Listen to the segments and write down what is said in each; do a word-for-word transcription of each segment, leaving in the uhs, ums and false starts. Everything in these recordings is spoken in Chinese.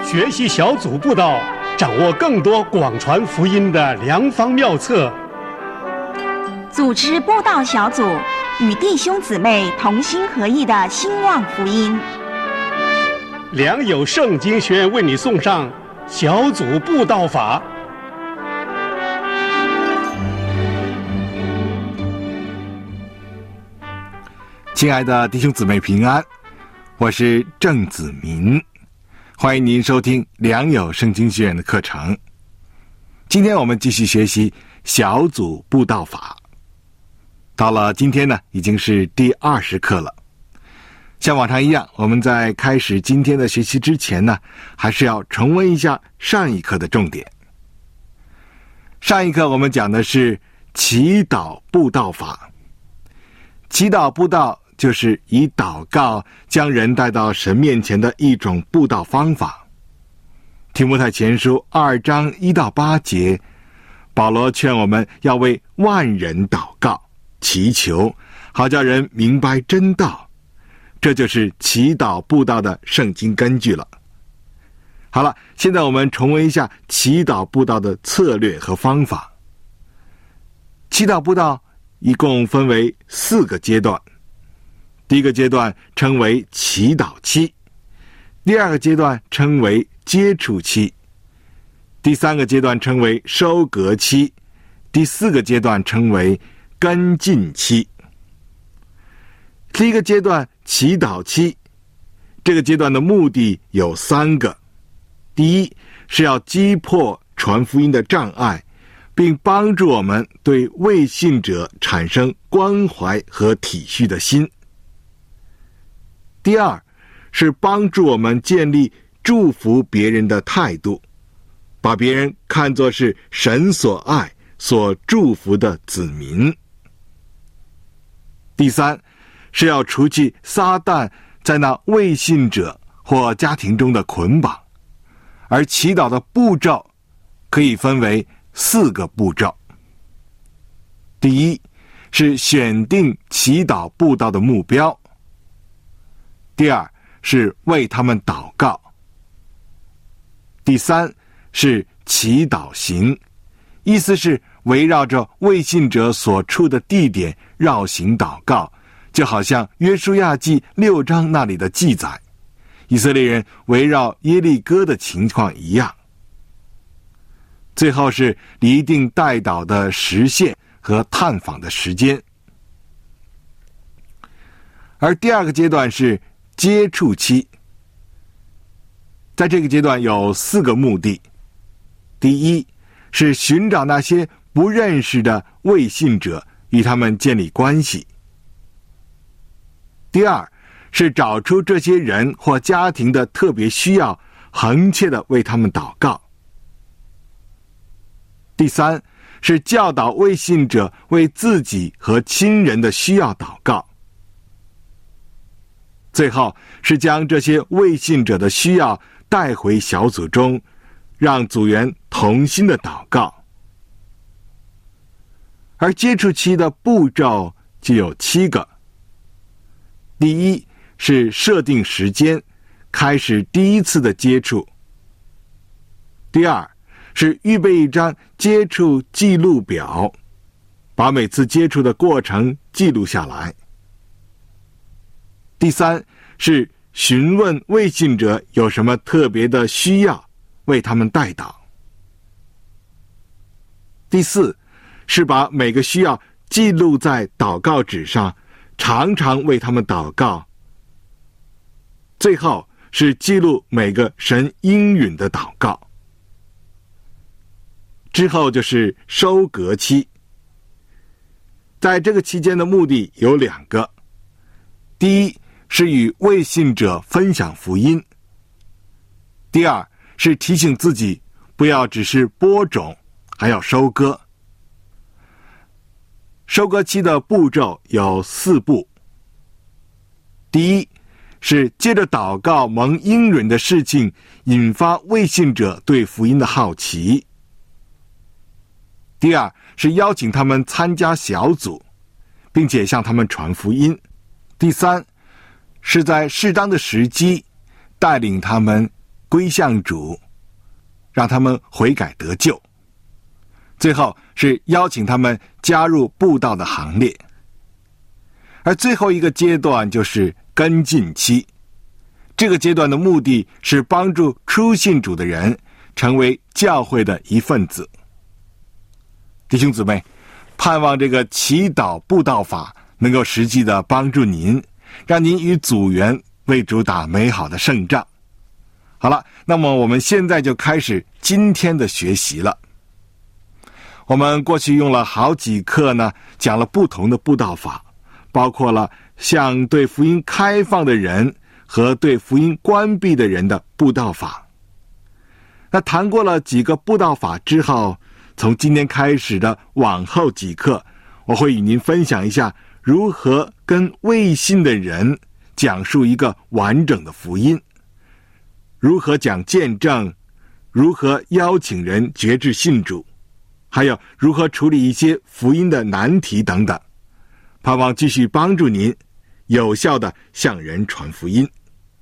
学习小组布道，掌握更多广传福音的良方妙策。 组织布道小组，与弟兄姊妹同心合意的兴旺福音。 良友圣经学院为你送上小组布道法。 亲爱的弟兄姊妹平安，我是郑子民，欢迎您收听良友圣经学院的课程。今天我们继续学习小组布道法，到了今天呢，已经是第二十课了。像往常一样，我们在开始今天的学习之前呢，还是要重温一下上一课的重点。上一课我们讲的是祈祷布道法。祈祷布道就是以祷告将人带到神面前的一种布道方法。提摩太前书二章一到八节，保罗劝我们要为万人祷告祈求，好叫人明白真道。这就是祈祷布道的圣经根据了。好了，现在我们重温一下祈祷布道的策略和方法。祈祷布道一共分为四个阶段。第一个阶段称为祈祷期，第二个阶段称为接触期，第三个阶段称为收割期，第四个阶段称为跟进期。第一个阶段祈祷期，这个阶段的目的有三个。第一，是要击破传福音的障碍，并帮助我们对未信者产生关怀和体恤的心。第二，是帮助我们建立祝福别人的态度，把别人看作是神所爱、所祝福的子民。第三，是要除去撒旦在那未信者或家庭中的捆绑。而祈祷的步骤可以分为四个步骤。第一，是选定祈祷布道的目标。第二，是为他们祷告。第三，是祈祷行，意思是围绕着未信者所处的地点绕行祷告，就好像约书亚记六章那里的记载，以色列人围绕耶利哥的情况一样。最后是厘定代祷的时限和探访的时间。而第二个阶段是接触期，在这个阶段有四个目的。第一，是寻找那些不认识的未信者，与他们建立关系。第二，是找出这些人或家庭的特别需要，恒切地为他们祷告。第三，是教导未信者为自己和亲人的需要祷告。最后是将这些未信者的需要带回小组中，让组员同心的祷告。而接触期的步骤就有七个。第一，是设定时间，开始第一次的接触。第二，是预备一张接触记录表，把每次接触的过程记录下来。第三，是询问未信者有什么特别的需要，为他们代祷。第四，是把每个需要记录在祷告纸上，常常为他们祷告。最后是记录每个神应允的祷告。之后就是收割期，在这个期间的目的有两个。第一，是与未信者分享福音；第二，是提醒自己不要只是播种，还要收割。收割期的步骤有四步。第一，是借着祷告蒙应允的事情，引发未信者对福音的好奇。第二，是邀请他们参加小组，并且向他们传福音。第三，是在适当的时机带领他们归向主，让他们悔改得救。最后是邀请他们加入布道的行列。而最后一个阶段就是跟进期，这个阶段的目的是帮助初信主的人成为教会的一份子。弟兄姊妹，盼望这个祈祷布道法能够实际的帮助您，让您与组员为主打美好的胜仗。好了，那么我们现在就开始今天的学习了。我们过去用了好几课呢，讲了不同的布道法，包括了向对福音开放的人和对福音关闭的人的布道法。那谈过了几个布道法之后，从今天开始的往后几课，我会与您分享一下如何跟未信的人讲述一个完整的福音，如何讲见证，如何邀请人决志信主，还有如何处理一些福音的难题等等，盼望继续帮助您有效地向人传福音。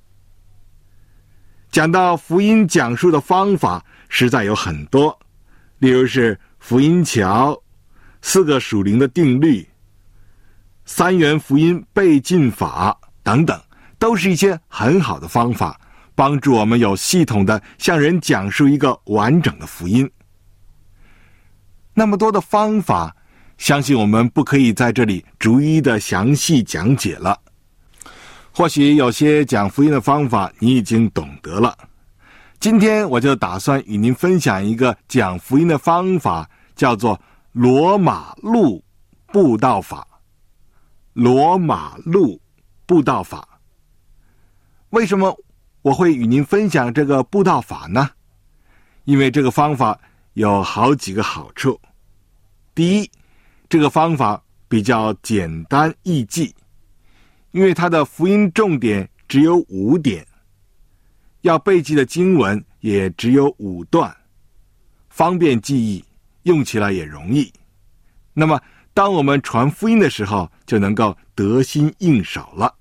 讲到福音讲述的方法实在有很多，例如是福音桥、四个属灵的定律、三元福音背进法等等，都是一些很好的方法，帮助我们有系统的向人讲述一个完整的福音。那么多的方法，相信我们不可以在这里逐一的详细讲解了。或许有些讲福音的方法你已经懂得了，今天我就打算与您分享一个讲福音的方法，叫做罗马路布道法。罗马路布道法，为什么我会与您分享这个布道法呢？因为这个方法有好几个好处。第一，这个方法比较简单易记，因为它的福音重点只有五点，要背记的经文也只有五段，方便记忆，用起来也容易。那么当我们传福音的时候，就能够得心应手了。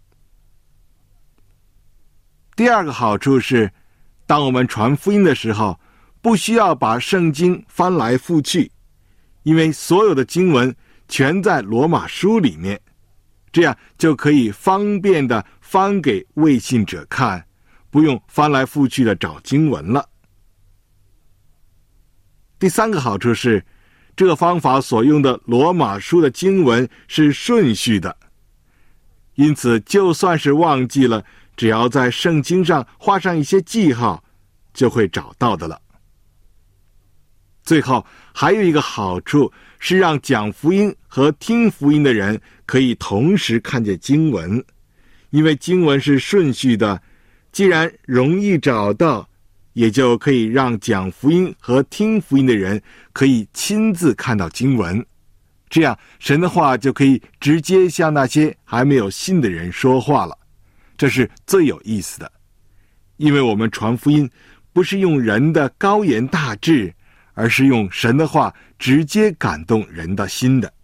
第二个好处是，当我们传福音的时候，不需要把圣经翻来覆去，因为所有的经文全在罗马书里面，这样就可以方便的翻给未信者看，不用翻来覆去的找经文了。第三个好处是，这个方法所用的罗马书的经文是顺序的，因此就算是忘记了，只要在圣经上画上一些记号，就会找到的了。最后还有一个好处是，让讲福音和听福音的人可以同时看见经文，因为经文是顺序的，既然容易找到，也就可以让讲福音和听福音的人可以亲自看到经文，这样神的话就可以直接向那些还没有信的人说话了。这是最有意思的，因为我们传福音不是用人的高言大志，而是用神的话直接感动人的心的。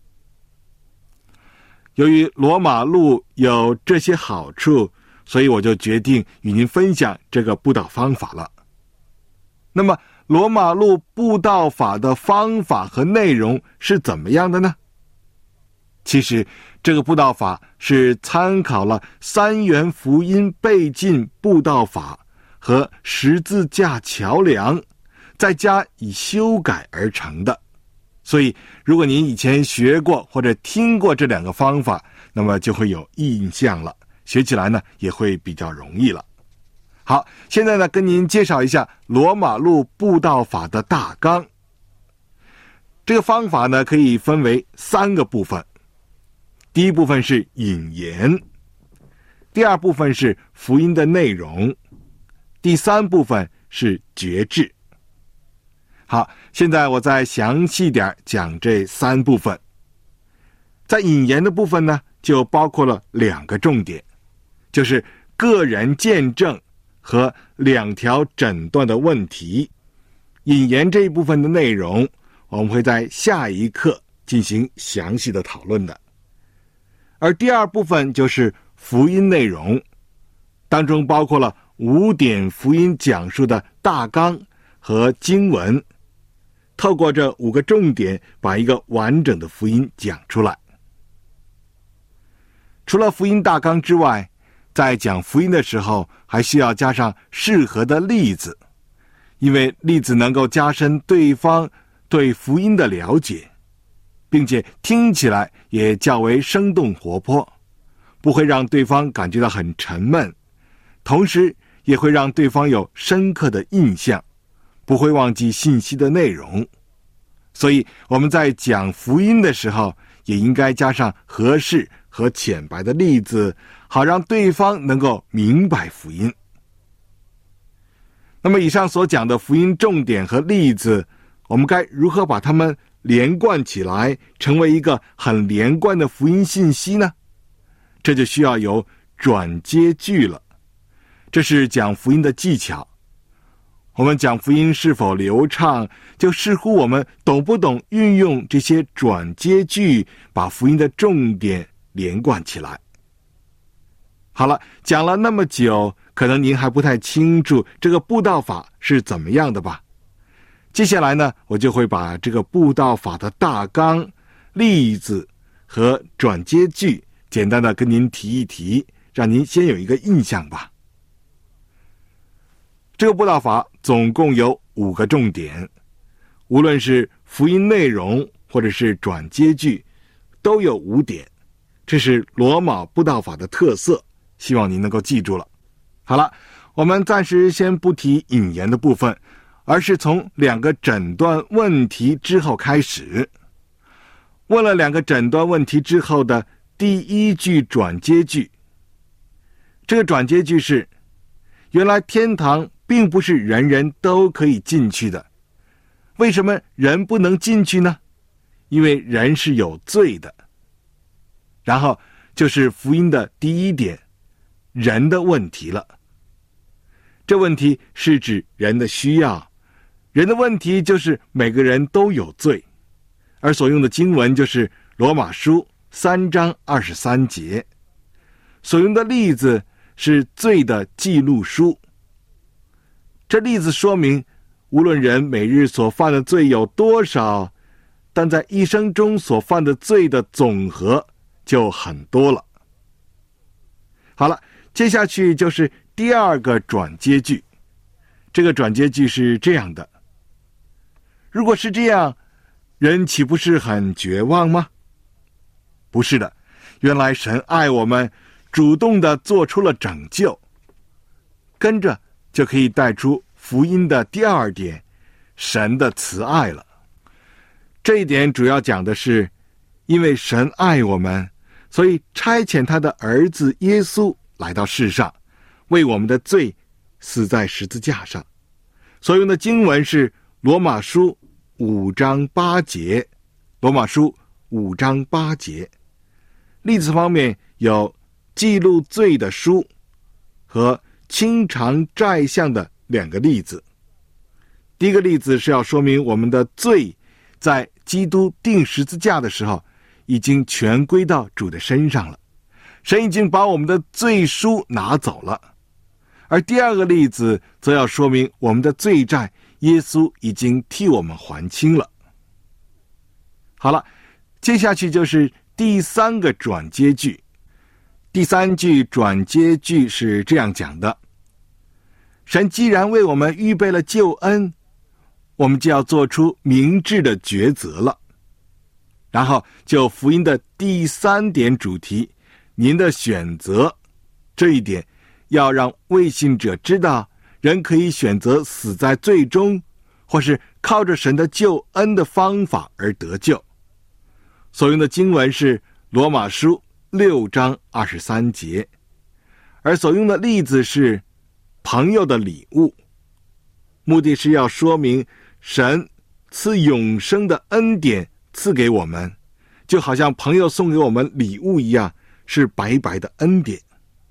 由于罗马路有这些好处，所以我就决定与您分享这个布道方法了。那么罗马路布道法的方法和内容是怎么样的呢？其实这个布道法是参考了三元福音背进布道法和十字架桥梁，再加以修改而成的。所以如果您以前学过或者听过这两个方法，那么就会有印象了，学起来呢也会比较容易了。好，现在呢跟您介绍一下罗马路布道法的大纲。这个方法呢可以分为三个部分。第一部分是引言，第二部分是福音的内容，第三部分是决志。好，现在我再详细点讲这三部分。在引言的部分呢，就包括了两个重点，就是个人见证和两条诊断的问题。引言这一部分的内容，我们会在下一课进行详细的讨论的。而第二部分就是福音内容，当中包括了五点福音讲述的大纲和经文，透过这五个重点把一个完整的福音讲出来。除了福音大纲之外，在讲福音的时候还需要加上适合的例子，因为例子能够加深对方对福音的了解，并且听起来也较为生动活泼，不会让对方感觉到很沉闷，同时也会让对方有深刻的印象，不会忘记信息的内容。所以我们在讲福音的时候也应该加上合适和浅白的例子，好让对方能够明白福音。那么以上所讲的福音重点和例子，我们该如何把它们连贯起来，成为一个很连贯的福音信息呢？这就需要有转接句了。这是讲福音的技巧。我们讲福音是否流畅，就视乎我们懂不懂运用这些转接句，把福音的重点连贯起来。好了，讲了那么久，可能您还不太清楚这个布道法是怎么样的吧？接下来呢，我就会把这个布道法的大纲、例子和转接句简单的跟您提一提，让您先有一个印象吧。这个布道法总共有五个重点，无论是福音内容或者是转接句，都有五点。这是罗马布道法的特色，希望您能够记住了。好了，我们暂时先不提引言的部分，而是从两个诊断问题之后开始。问了两个诊断问题之后的第一句转接句，这个转接句是：原来天堂并不是人人都可以进去的。为什么人不能进去呢？因为人是有罪的。然后就是福音的第一点，人的问题了。这问题是指人的需要，人的问题就是每个人都有罪，而所用的经文就是罗马书三章二十三节，所用的例子是罪的记录书。这例子说明，无论人每日所犯的罪有多少，但在一生中所犯的罪的总和就很多了。好了，接下去就是第二个转接句。这个转接句是这样的：如果是这样，人岂不是很绝望吗？不是的，原来神爱我们，主动地做出了拯救。跟着就可以带出福音的第二点，神的慈爱了。这一点主要讲的是，因为神爱我们，所以差遣他的儿子耶稣来到世上，为我们的罪死在十字架上。所用的经文是罗马书五章八节，罗马书五章八节。例子方面有记录罪的书和清偿债项的两个例子。第一个例子是要说明我们的罪在基督钉十字架的时候已经全归到主的身上了，神已经把我们的罪书拿走了。而第二个例子则要说明我们的罪债耶稣已经替我们还清了。好了，接下去就是第三个转接句。第三句转接句是这样讲的：神既然为我们预备了救恩，我们就要做出明智的抉择了。然后就福音的第三点主题，您的选择，这一点要让未信者知道，人可以选择死在罪中，或是靠着神的救恩的方法而得救。所用的经文是罗马书六章二十三节，而所用的例子是朋友的礼物，目的是要说明神赐永生的恩典赐给我们，就好像朋友送给我们礼物一样，是白白的恩典。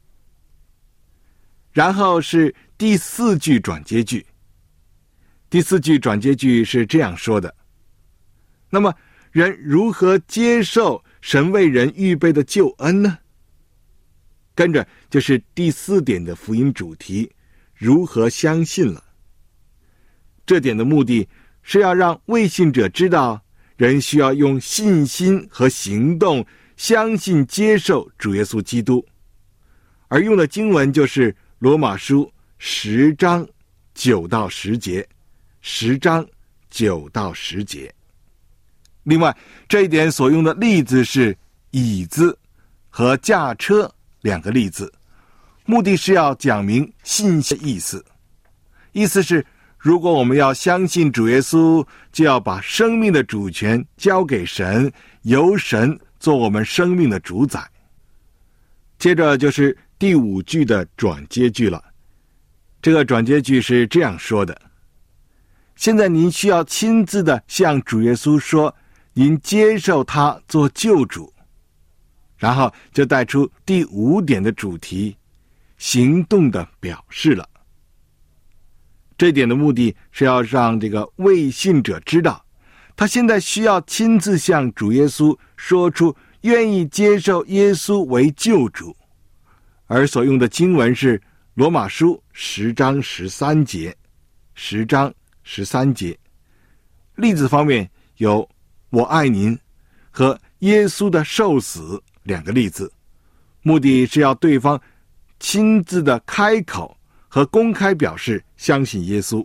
然后是第四句转接句。第四句转接句是这样说的：那么人如何接受神为人预备的救恩呢？跟着就是第四点的福音主题， 如何相信了。这点的目的是要让未信者知道，人需要用信心和行动相信接受主耶稣基督。而用的经文就是罗马书十章九到十节，十章九到十节。另外，这一点所用的例子是椅子和驾车两个例子，目的是要讲明信心的意思。意思是，如果我们要相信主耶稣，就要把生命的主权交给神，由神做我们生命的主宰。接着就是第五句的转接句了。这个转接句是这样说的：现在您需要亲自的向主耶稣说，您接受他做救主。然后就带出第五点的主题，行动的表示了。这点的目的是要让这个未信者知道，他现在需要亲自向主耶稣说出愿意接受耶稣为救主。而所用的经文是罗马书十章十三节，十章十三节。例子方面有我爱您和耶稣的受死两个例子，目的是要对方亲自的开口和公开表示相信耶稣。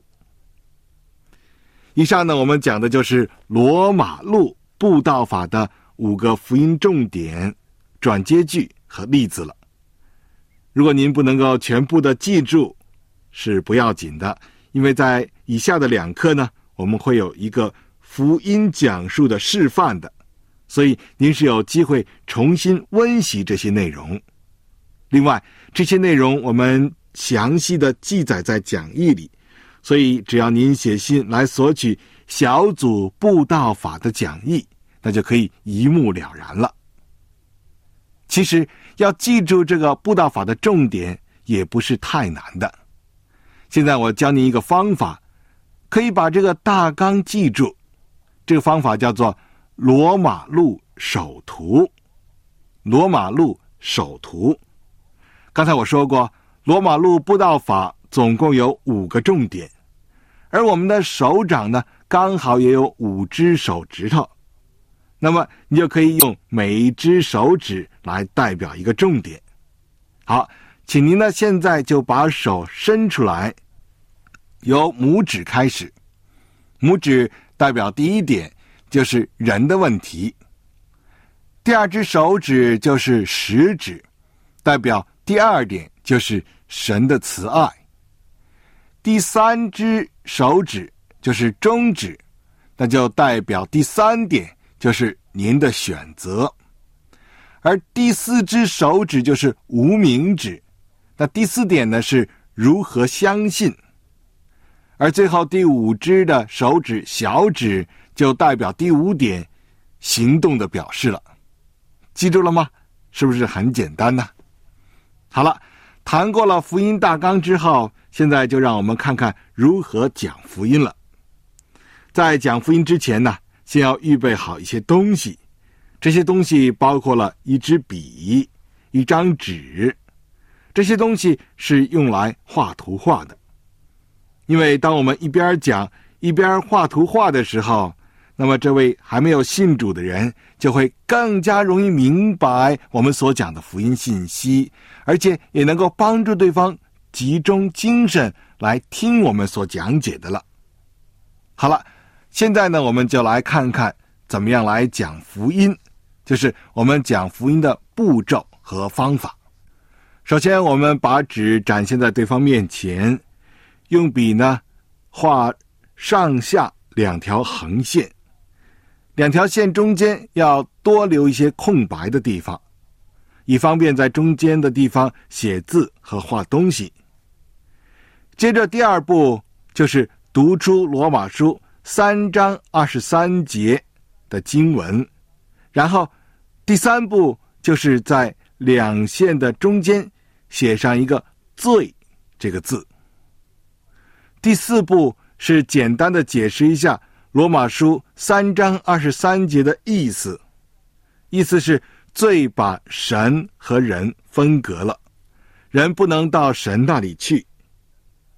以上呢，我们讲的就是罗马路布道法的五个福音重点、转接句和例子了。如果您不能够全部的记住，是不要紧的，因为在以下的两课呢，我们会有一个福音讲述的示范的，所以您是有机会重新温习这些内容。另外，这些内容我们详细的记载在讲义里，所以只要您写信来索取小组布道法的讲义，那就可以一目了然了。其实要记住这个布道法的重点也不是太难的。现在我教您一个方法，可以把这个大纲记住。这个方法叫做罗马路首图。罗马路首图。刚才我说过，罗马路布道法总共有五个重点，而我们的手掌呢，刚好也有五只手指头。那么你就可以用每一只手指来代表一个重点。好，请您呢现在就把手伸出来，由拇指开始。拇指代表第一点，就是人的问题。第二只手指就是食指，代表第二点，就是神的慈爱。第三只手指就是中指，那就代表第三点，就是您的选择。而第四只手指就是无名指，那第四点呢是如何相信。而最后第五只的手指小指就代表第五点，行动的表示了。记住了吗？是不是很简单呢？好了，谈过了福音大纲之后，现在就让我们看看如何讲福音了。在讲福音之前呢，先要预备好一些东西。这些东西包括了一支笔、一张纸，这些东西是用来画图画的。因为当我们一边讲一边画图画的时候，那么这位还没有信主的人就会更加容易明白我们所讲的福音信息，而且也能够帮助对方集中精神来听我们所讲解的了。好了，现在呢，我们就来看看怎么样来讲福音，就是我们讲福音的步骤和方法。首先，我们把纸展现在对方面前，用笔呢画上下两条横线，两条线中间要多留一些空白的地方，以方便在中间的地方写字和画东西。接着第二步就是读出罗马书三章二十三节的经文，然后第三步就是在两线的中间写上一个罪这个字。第四步是简单的解释一下罗马书三章二十三节的意思，意思是罪把神和人分隔了，人不能到神那里去。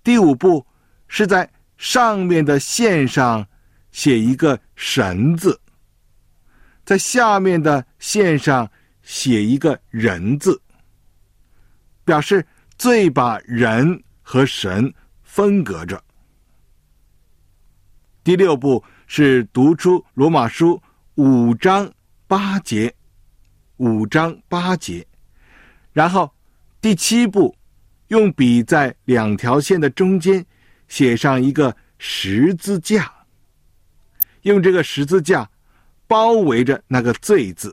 第五步是在上面的线上写一个神字，在下面的线上写一个人字，表示罪把人和神分隔着。第六步是读出罗马书五章八节，五章八节。然后第七步，用笔在两条线的中间写上一个十字架，用这个十字架包围着那个罪字。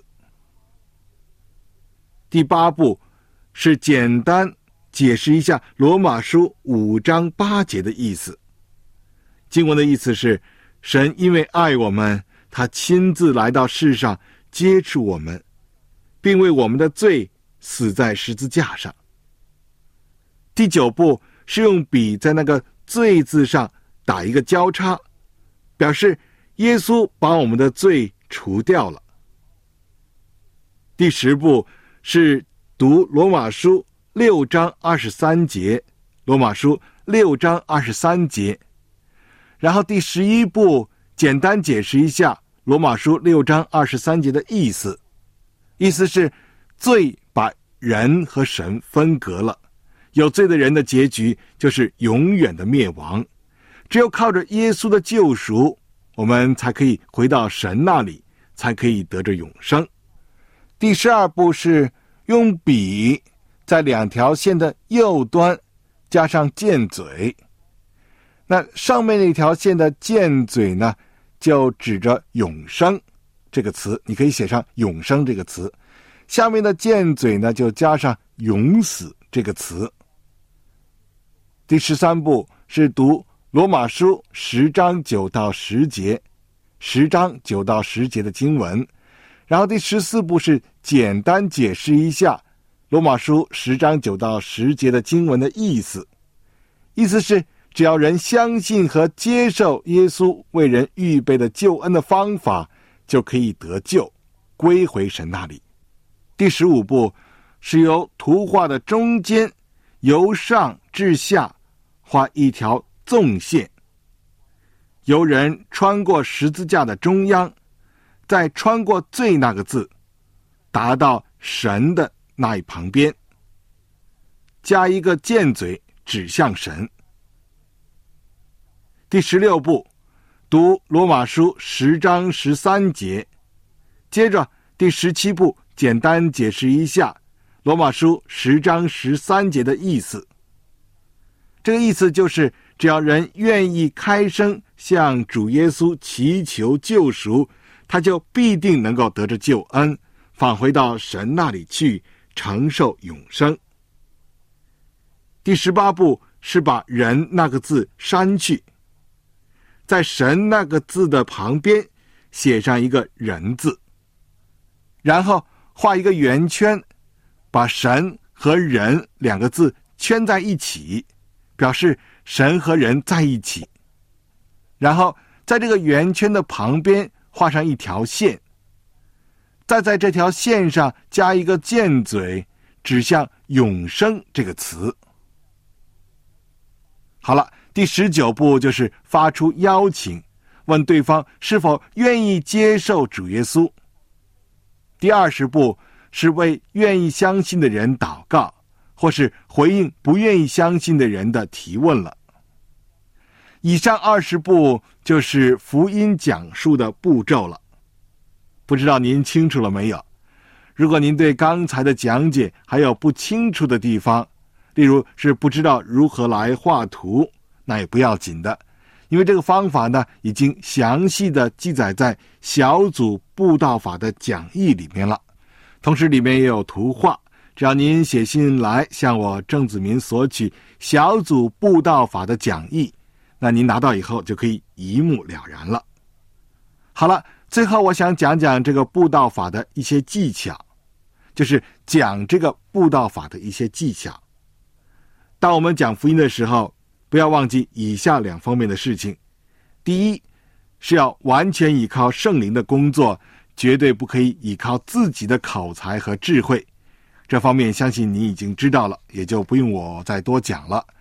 第八步是简单解释一下罗马书五章八节的意思。经文的意思是，神因为爱我们，他亲自来到世上接触我们，并为我们的罪死在十字架上。第九步是用笔在那个罪字上打一个交叉，表示耶稣把我们的罪除掉了。第十步是读罗马书六章二十三节，罗马书六章二十三节。然后第十一步简单解释一下罗马书六章二十三节的意思，意思是罪把人和神分隔了，有罪的人的结局就是永远的灭亡，只有靠着耶稣的救赎，我们才可以回到神那里，才可以得着永生。第十二步是用笔在两条线的右端加上箭嘴，那上面那条线的箭嘴呢，就指着永生这个词，你可以写上永生这个词，下面的箭嘴呢就加上永死这个词。第十三步是读罗马书十章九到十节，十章九到十节的经文。然后第十四步是简单解释一下罗马书十章九到十节的经文的意思，意思是只要人相信和接受耶稣为人预备的救恩的方法，就可以得救，归回神那里。第十五步是由图画的中间由上至下画一条纵线，由人穿过十字架的中央，再穿过罪那个字，达到神的那一旁边，加一个箭嘴指向神。第十六步读罗马书十章十三节，接着第十七步简单解释一下罗马书十章十三节的意思。这个意思就是只要人愿意开声向主耶稣祈求救赎，他就必定能够得着救恩，返回到神那里去承受永生。第十八步是把人那个字删去，在神那个字的旁边写上一个人字，然后画一个圆圈，把神和人两个字圈在一起，表示神和人在一起。然后在这个圆圈的旁边画上一条线，再在这条线上加一个箭嘴，指向永生这个词。好了，第十九步就是发出邀请，问对方是否愿意接受主耶稣。第二十步是为愿意相信的人祷告，或是回应不愿意相信的人的提问了。以上二十步就是福音讲述的步骤了，不知道您清楚了没有？如果您对刚才的讲解还有不清楚的地方，例如是不知道如何来画图，那也不要紧的，因为这个方法呢已经详细的记载在小组布道法的讲义里面了，同时里面也有图画，只要您写信来向我郑子民索取小组布道法的讲义，那您拿到以后就可以一目了然了。好了，最后我想讲讲这个布道法的一些技巧，就是讲这个布道法的一些技巧。当我们讲福音的时候，不要忘记以下两方面的事情。第一，是要完全依靠圣灵的工作，绝对不可以依靠自己的口才和智慧。这方面相信你已经知道了，也就不用我再多讲了。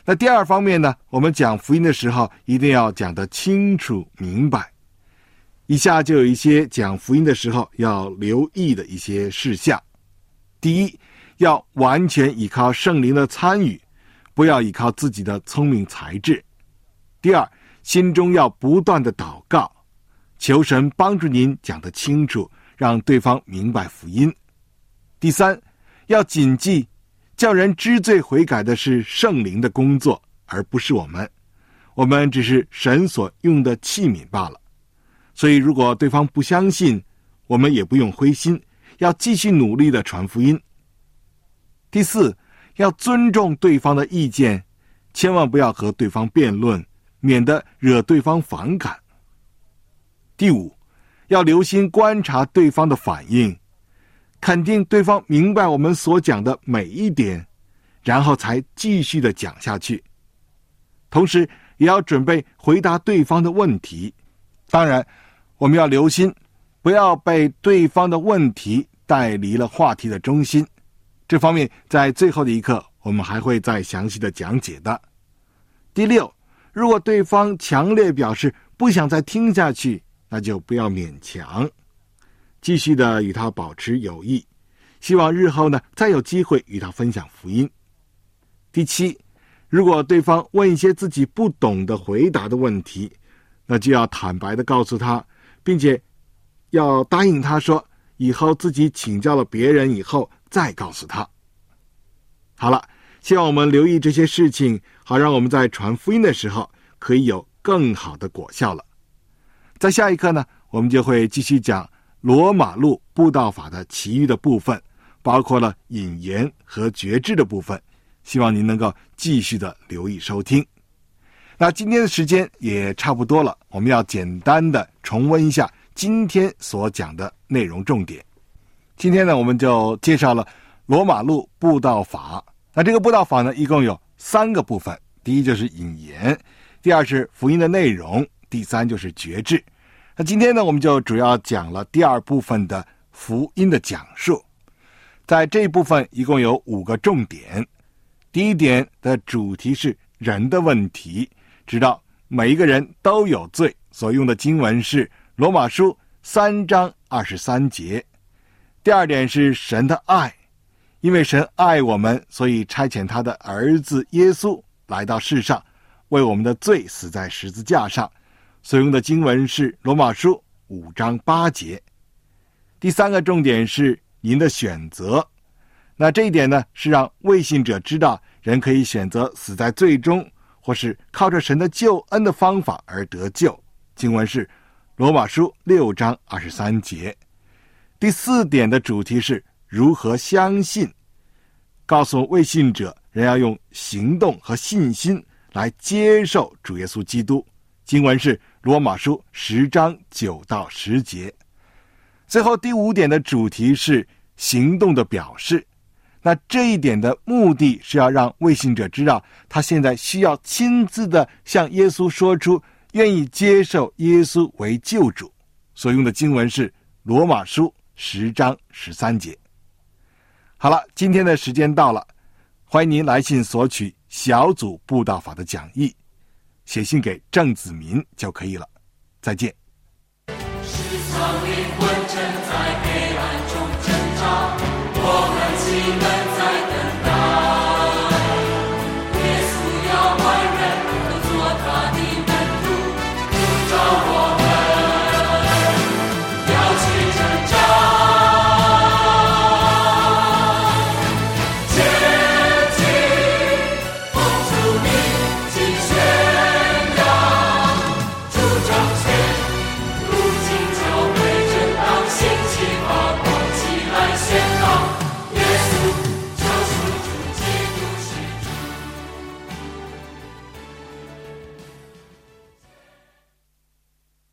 那第二方面呢，我们讲福音的时候一定要讲得清楚明白。以下就有一些讲福音的时候要留意的一些事项。第一，要完全依靠圣灵的参与，不要依靠自己的聪明才智。第二，心中要不断的祷告，求神帮助您讲得清楚，让对方明白福音。第三，要谨记，叫人知罪悔改的是圣灵的工作，而不是我们。我们只是神所用的器皿罢了。所以如果对方不相信，我们也不用灰心，要继续努力的传福音。第四，要尊重对方的意见，千万不要和对方辩论，免得惹对方反感。第五，要留心观察对方的反应，肯定对方明白我们所讲的每一点，然后才继续的讲下去。同时也要准备回答对方的问题。当然我们要留心，不要被对方的问题带离了话题的中心。这方面在最后的一课我们还会再详细的讲解的。第六，如果对方强烈表示不想再听下去，那就不要勉强，继续的与他保持友谊，希望日后呢再有机会与他分享福音。第七，如果对方问一些自己不懂得回答的问题，那就要坦白的告诉他，并且要答应他说以后自己请教了别人以后再告诉他。好了，希望我们留意这些事情，好让我们在传福音的时候可以有更好的果效了。在下一课呢，我们就会继续讲罗马路布道法的其余的部分，包括了引言和决志的部分，希望您能够继续的留意收听。那今天的时间也差不多了，我们要简单的重温一下今天所讲的内容重点。今天呢，我们就介绍了罗马路布道法。那这个布道法呢，一共有三个部分。第一就是引言，第二是福音的内容，第三就是决志。那今天呢，我们就主要讲了第二部分的福音的讲述。在这一部分一共有五个重点。第一点的主题是人的问题，知道每一个人都有罪，所用的经文是罗马书三章二十三节。第二点是神的爱，因为神爱我们，所以差遣他的儿子耶稣来到世上，为我们的罪死在十字架上，所用的经文是罗马书五章八节。第三个重点是您的选择，那这一点呢，是让未信者知道人可以选择死在罪中，或是靠着神的救恩的方法而得救，经文是罗马书六章二十三节。第四点的主题是如何相信，告诉未信者人要用行动和信心来接受主耶稣基督，经文是罗马书十章九到十节。最后第五点的主题是行动的表示，那这一点的目的是要让未信者知道他现在需要亲自的向耶稣说出愿意接受耶稣为救主，所用的经文是罗马书十章十三节。好了，今天的时间到了，欢迎您来信索取小组布道法的讲义，写信给郑子民就可以了。再见。 是苍灵魂正在黑暗中挣扎，我们岂能在